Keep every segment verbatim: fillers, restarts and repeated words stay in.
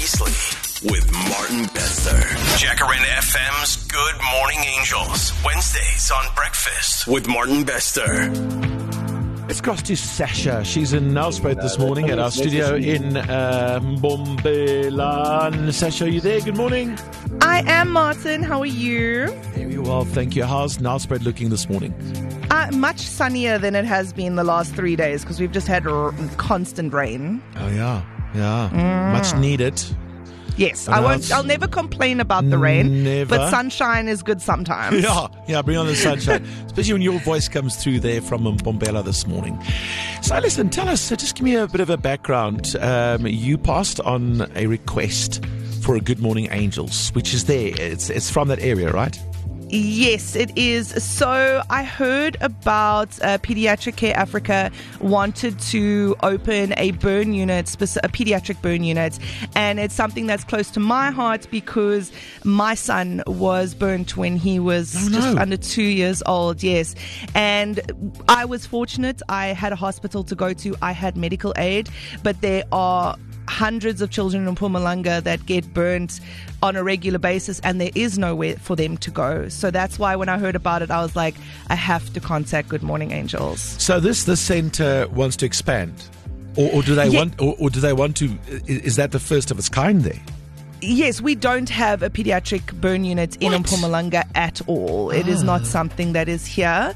Precisely with Martin Bester. Jacaranda F M's Good Morning Angels. Wednesdays on Breakfast with Martin Bester. Let's cross to Sasha. She's in Nelspruit this morning at our studio in uh, Mbombela. Sasha, are you there? Good morning. I am, Martin. How are you? Very well, thank you. How's Nelspruit looking this morning? Uh, much sunnier than it has been the last three days because we've just had r- constant rain. Oh, yeah. Yeah. Mm. Much needed. Yes, And I won't. how's- I'll never complain about the rain, Never. but sunshine is good sometimes. Yeah, yeah, bring on the sunshine. Especially when your voice comes through there from Mbombela this morning. So listen, tell us, uh, just give me a bit of a background. Um, you passed on a request for a Good Morning Angels, which is there. It's, it's from that area, right? Yes, it is. So I heard about uh, Pediatric Care Africa wanted to open a burn unit, speci- a pediatric burn unit, and it's something that's close to my heart because my son was burnt when he was Oh, no. just under two years old. Yes, and I was fortunate. I had a hospital to go to. I had medical aid, but there are hundreds of children in Mpumalanga that get burnt on a regular basis and there is nowhere for them to go. So that's why when I heard about it, I was like, I have to contact Good Morning Angels. So this this centre wants to expand, or, or do they Yeah. want, or, or do they want to? Is, is that the first of its kind there? Yes, we don't have a pediatric burn unit in What? Mpumalanga at all. It is not something that is here.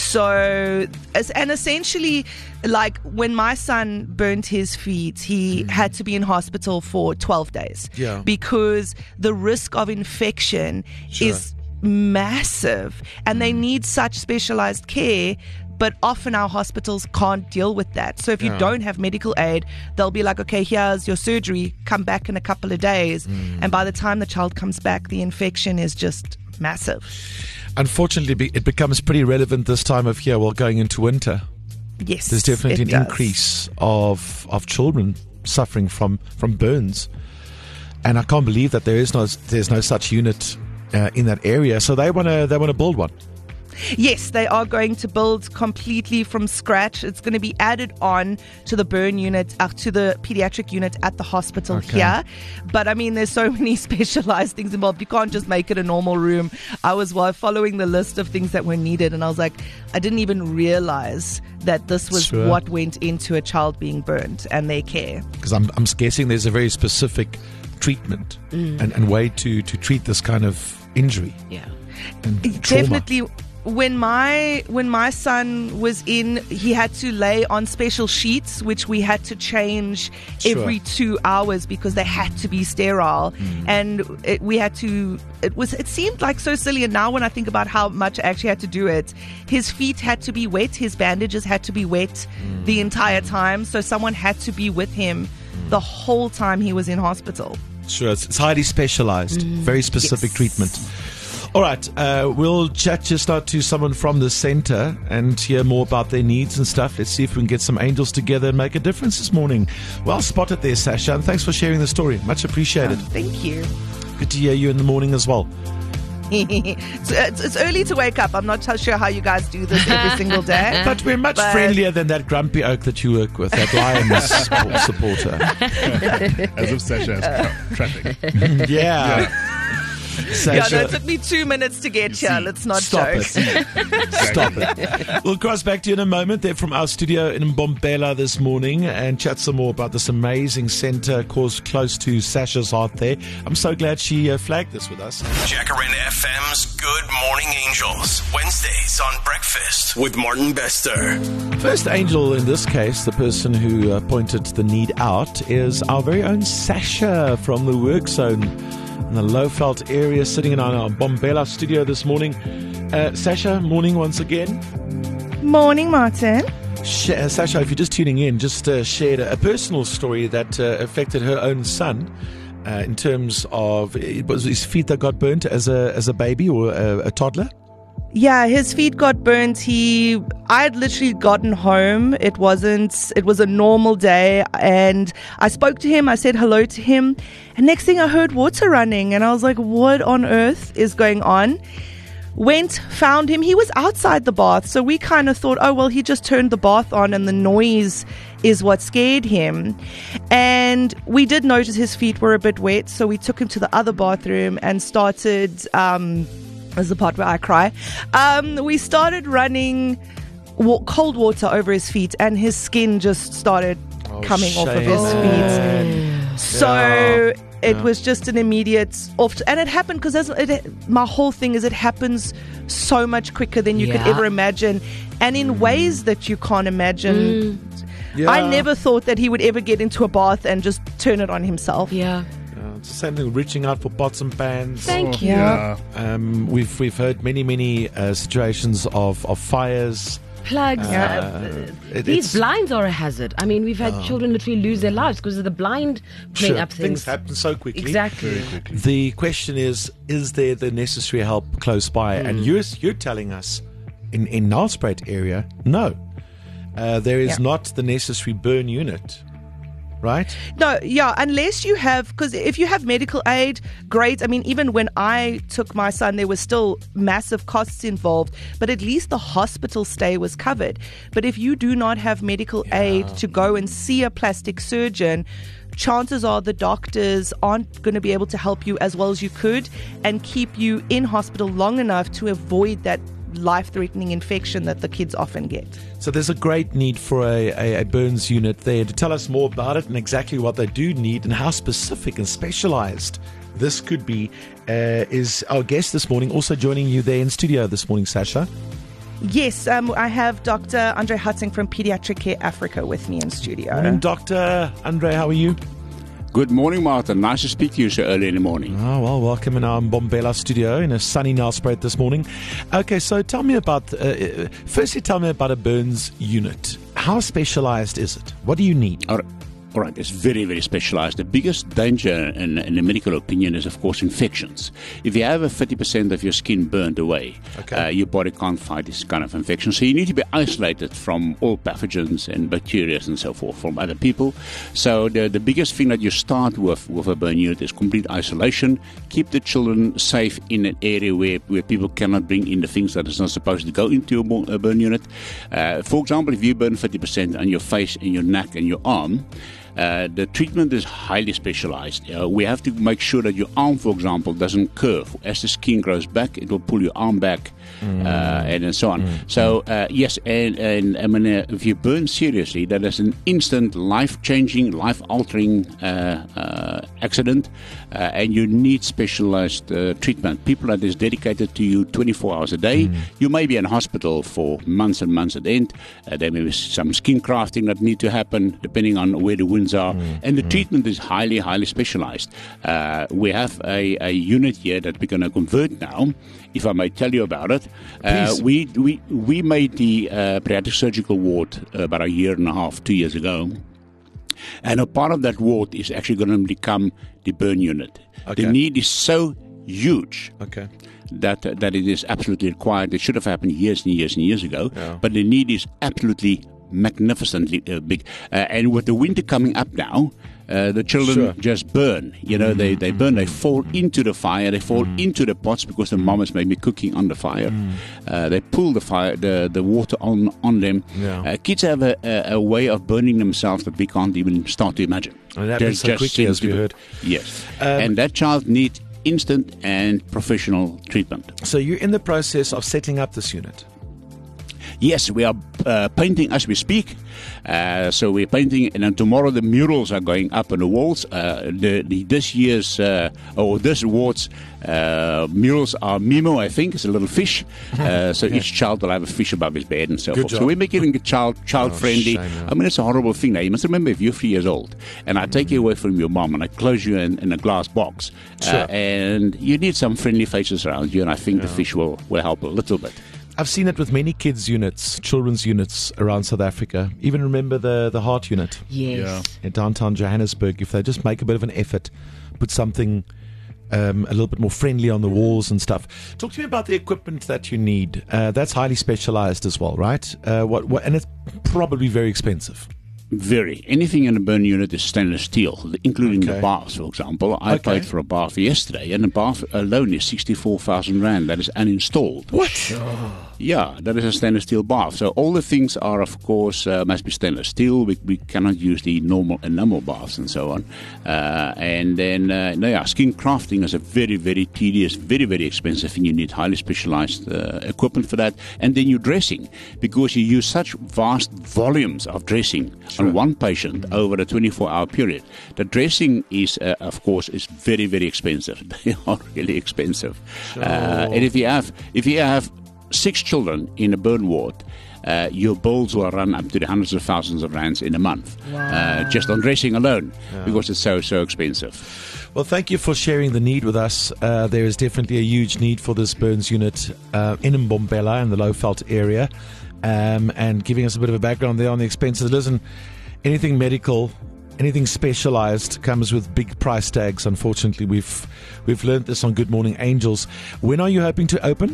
So, as, and essentially, like when my son burnt his feet, he had to be in hospital for twelve days. Yeah. Because the risk of infection Sure. is massive and they need such specialized care. But often our hospitals can't deal with that. So if you Yeah. don't have medical aid, they'll be like, okay, here's your surgery, come back in a couple of days. And by the time the child comes back, the infection is just massive. Unfortunately, be- it becomes pretty relevant this time of year while going into winter. Yes, There's definitely it an does. increase of of children suffering from, from burns, and I can't believe that there is no there's no such unit uh, in that area. So they want to they want to build one. Yes, they are going to build completely from scratch. It's going to be added on to the burn unit, uh, to the pediatric unit at the hospital Okay. here. But I mean, there's so many specialized things involved. You can't just make it a normal room. I was while following the list of things that were needed, and I was like, I didn't even realize that this was Sure. what went into a child being burnt and their care. Because I'm I'm guessing there's a very specific treatment and, and way to, to treat this kind of injury Yeah. and trauma. Definitely. When my when my son was in, he had to lay on special sheets, which we had to change Sure. every two hours because they had to be sterile, and it, we had to. It was. It seemed like so silly, and now when I think about how much I actually had to do it, his feet had to be wet, his bandages had to be wet the entire time, so someone had to be with him the whole time he was in hospital. Sure, it's, it's highly specialized, very specific Yes. treatment. All right, uh, we'll chat just now to someone from the centre and hear more about their needs and stuff. Let's see if we can get some angels together and make a difference this morning. Well spotted there, Sasha, and thanks for sharing the story. Much appreciated. Thank you. Good to hear you in the morning as well. it's, it's it's early to wake up. I'm not so sure how you guys do this every single day. But we're much But- friendlier than that grumpy oak that you work with, that Lions supporter. As if Sasha has tra- traffic. Yeah. Yeah, Sasha, no, it took me two minutes to get here. see, Let's not stop joke. it. Stop it. We'll cross back to you in a moment. They're from our studio in Mbombela this morning and chat some more about this amazing centre cause close to Sasha's heart there. I'm so glad she uh, flagged this with us. Jacaranda F M's Good Morning Angels. Wednesdays on Breakfast with Martin Bester. First angel in this case, the person who uh, pointed the need out, is our very own Sasha from the work zone in the Lowveld area, sitting in our Mbombela studio this morning. Uh, Sasha, morning once again. Morning, Martin. Sh- uh, Sasha, if you're just tuning in, just uh, shared a, a personal story that uh, affected her own son uh, in terms of it was his feet that got burnt as a as a baby or a, a toddler. Yeah, his feet got burnt. He, I had literally gotten home. It wasn't, it was a normal day. And I spoke to him. I said hello to him. And next thing I heard water running. And I was like, what on earth is going on? Went, found him. He was outside the bath. So we kind of thought, oh, well, he just turned the bath on and the noise is what scared him. And we did notice his feet were a bit wet. So we took him to the other bathroom and started, um, this is the part where I cry. Um, we started running wa- cold water over his feet and his skin just started Oh, coming off of his shame. feet. So Yeah. it Yeah. was just an immediate off. And it happened because it, my whole thing is it happens so much quicker than you could Yeah. ever imagine. And in ways that you can't imagine. Yeah. I never thought that he would ever get into a bath and just turn it on himself. Yeah. Yeah, it's the same thing, reaching out for pots and pans. Thank you. Yeah. Um, we've we've heard many many uh, situations of, of fires. Plugs. Uh, Uh, it- these it's- blinds are a hazard. I mean, we've had children literally lose their lives because of the blind playing Sure, up things. happen so quickly. Exactly. The question is, is there the necessary help close by? Hmm. And you're, you're telling us in, in Nelspruit area, no. Uh, there is Yeah. not the necessary burn unit, right? No, yeah, unless you have, because if you have medical aid, great. I mean, even when I took my son, there was still massive costs involved, but at least the hospital stay was covered. But if you do not have medical aid to go and see a plastic surgeon, chances are the doctors aren't going to be able to help you as well as you could and keep you in hospital long enough to avoid that life-threatening infection that the kids often get. So there's a great need for a, a, a burns unit there. To tell us more about it and exactly what they do need and how specific and specialized this could be uh, is our guest this morning, also joining you there in studio this morning, Sasha. Yes, um, I have Doctor Andre Hutzing from Pediatric Care Africa with me in studio. Morning, Doctor Andre, how are you? Good morning, Martin. Nice to speak to you so early in the morning. Oh, well, welcome in our Mbombela studio in a sunny Nelspruit this morning. Okay, so tell me about, uh, firstly, tell me about a burns unit. How specialized is it? What do you need? All right. All right, it's very, very specialized. The biggest danger in, in the medical opinion is, of course, infections. If you have a fifty percent of your skin burned away, Okay. uh, your body can't fight this kind of infection. So you need to be isolated from all pathogens and bacteria and so forth from other people. So the, the biggest thing that you start with with a burn unit is complete isolation. Keep the children safe in an area where, where people cannot bring in the things that is not supposed to go into a, bo- a burn unit. Uh, for example, if you burn fifty percent on your face and your neck and your arm, Uh, the treatment is highly specialized. Uh, we have to make sure that your arm, for example, doesn't curve. As the skin grows back, it will pull your arm back, mm. uh, and, and so on. Mm. So, uh, yes, and, and I mean, uh, if you burn seriously, that is an instant life-changing, life-altering uh, uh, accident, uh, and you need specialized uh, treatment. People that is dedicated to you twenty-four hours a day. Mm. You may be in hospital for months and months at end. Uh, there may be some skin crafting that need to happen, depending on where the wound are, mm, and the mm. treatment is highly, highly specialized. Uh, we have a, a unit here that we're going to convert now, if I may tell you about it. Uh, we, we, we made the uh, pediatric surgical ward uh, about a year and a half, two years ago. And a part of that ward is actually going to become the burn unit. Okay. The need is so huge. Okay. That uh, that it is absolutely required. It should have happened years and years and years ago, Yeah. but the need is absolutely magnificently uh, big. Uh, and with the winter coming up now, uh, the children Sure. just burn. You know, mm-hmm. they, they burn, they fall into the fire, they fall mm-hmm. into the pots because the mom is maybe cooking on the fire. Mm. Uh, they pull the fire, the, the water on, on them. Yeah. Uh, kids have a, a, a way of burning themselves that we can't even start to imagine. And it happens so quickly, as we seems to be- heard. Yes. Um, and that child needs instant and professional treatment. So you're in the process of setting up this unit. Yes, we are uh, painting as we speak. Uh, so we're painting, and then tomorrow the murals are going up on the walls. Uh, the, the this year's uh, or this award's uh, murals are Mimo, I think, it's a little fish. Uh, so each child will have a fish above his bed and so Good forth. job. So we're making it child child Oh, friendly. shame, yeah. I mean, it's a horrible thing. Now you must remember, if you're three years old and I take you away from your mom and I close you in, in a glass box, Sure. uh, and you need some friendly faces around you, and I think the fish will will help a little bit. I've seen it with many kids' units, children's units around South Africa. Even remember the, the heart unit Yes. in downtown Johannesburg. If they just make a bit of an effort, put something um, a little bit more friendly on the walls and stuff. Talk to me about the equipment that you need. Uh, that's highly specialized as well, right? Uh, what, what, and it's probably very expensive. Very. Anything in a burn unit is stainless steel, including Okay. the baths, for example. I Okay. paid for a bath yesterday, and the bath alone is sixty-four thousand rand. That is uninstalled. What? Yeah, that is a stainless steel bath. So all the things are, of course, uh, must be stainless steel. We, we cannot use the normal enamel baths and so on. Uh, and then, uh, no, yeah, skin crafting is a very, very tedious, very, very expensive thing. You need highly specialized uh, equipment for that. And then your dressing, because you use such vast volumes of dressing on one patient over a twenty-four hour period. The dressing is, uh, of course, is very, very expensive. They are really expensive. Uh, and if you have, if you have six children in a burn ward, uh, your bills will run up to the hundreds of thousands of rands in a month, uh, just on dressing alone, because it's so, so expensive. Well, thank you for sharing the need with us. Uh, there is definitely a huge need for this burns unit uh, in Mbombela in the Lowveld area, um, and giving us a bit of a background there on the expenses. Listen, anything medical, anything specialized comes with big price tags. Unfortunately, we've we've learned this on Good Morning Angels. When are you hoping to open?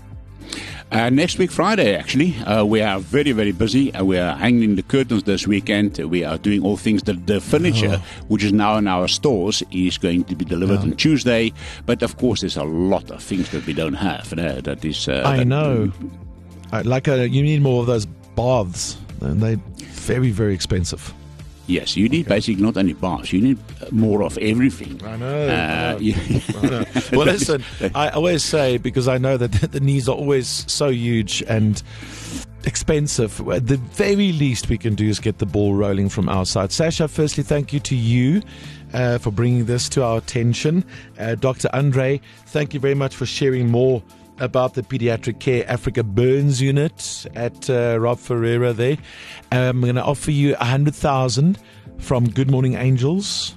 Uh, next week, Friday, actually. Uh, we are very, very busy. Uh, we are hanging the curtains this weekend. Uh, we are doing all things. The, the furniture, Oh. which is now in our stores, is going to be delivered on Tuesday. But, of course, there's a lot of things that we don't have. Uh, that is. Uh, I that- know. Uh, like a, you need more of those baths, and they're very, very expensive. Yes, you need basically not only baths, you need uh, more of everything. I know. Uh, you- Well, listen, I always say, because I know that the needs are always so huge and expensive, at the very least we can do is get the ball rolling from our side. Sasha, firstly, thank you to you uh, for bringing this to our attention. Uh, Doctor Andre, thank you very much for sharing more about the Pediatric Care Africa Burns Unit at uh, Rob Ferreira there. I'm going to offer you one hundred thousand from Good Morning Angels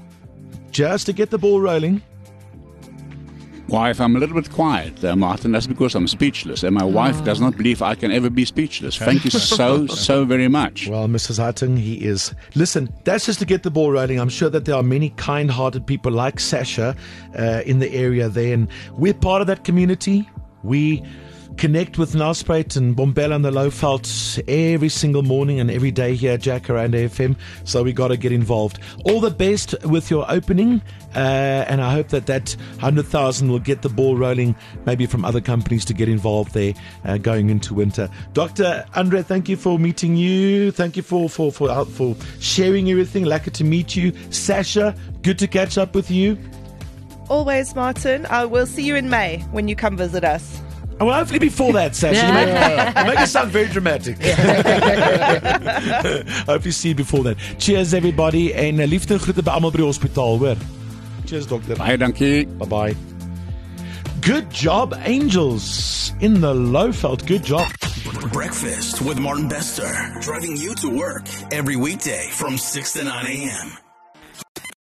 just to get the ball rolling. Why, if I'm a little bit quiet, uh, Martin, that's because I'm speechless. And my wife does not believe I can ever be speechless. Thank you so, so very much. Well, Missus Hutton, he is. Listen, that's just to get the ball rolling. I'm sure that there are many kind-hearted people like Sasha uh, in the area there, and we're part of that community. We connect with Nelspruit and Mbombela and the Lowveld every single morning and every day here at Jacaranda F M, so we got to get involved. All the best with your opening, uh, and I hope that that one hundred thousand will get the ball rolling, maybe from other companies to get involved there uh, going into winter. Doctor Andre, thank you for meeting you. Thank you for, for, for, uh, for sharing everything. Lucky to meet you. Sasha, good to catch up with you. Always, Martin. I will see you in May when you come visit us. Oh, well, hopefully before that, Sasha. You make, you make it sound very dramatic. Hope you see you before that. Cheers, everybody. En uh, liefde groete by almal by die hospitaal, hoor. Cheers, doctor. Baie dankie. Bye-bye. Good job, Angels. In the Lowveld. Good job. Breakfast with Martin Bester, driving you to work every weekday from six to nine a.m.